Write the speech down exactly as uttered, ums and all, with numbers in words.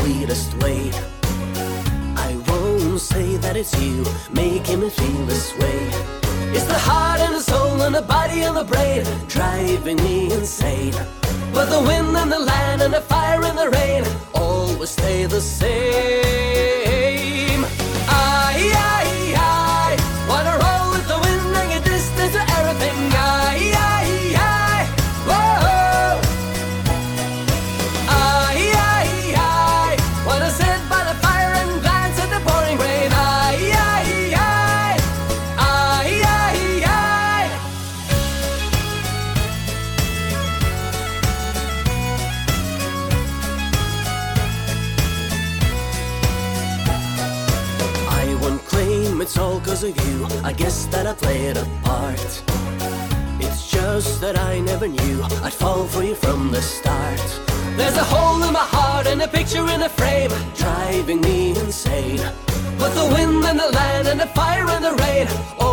sweetest way. I won't say that it's you making me feel this way. It's the heart and the soul and the body and the brain driving me insane. But the wind and the land and the fire and the rain always stay the same. I, I, I wanna roll with the wind and get distance to everything. I, I, I, whoa. I, I, I wanna sit by the fire and glance at the pouring rain. I, I, I, I, I, I. I won't claim it's all cause of you. I guess that I played a part. It's just that I never knew I'd fall for you from the start. There's a hole in my heart and a picture in a frame driving me insane. But the wind and the land and the fire and the rain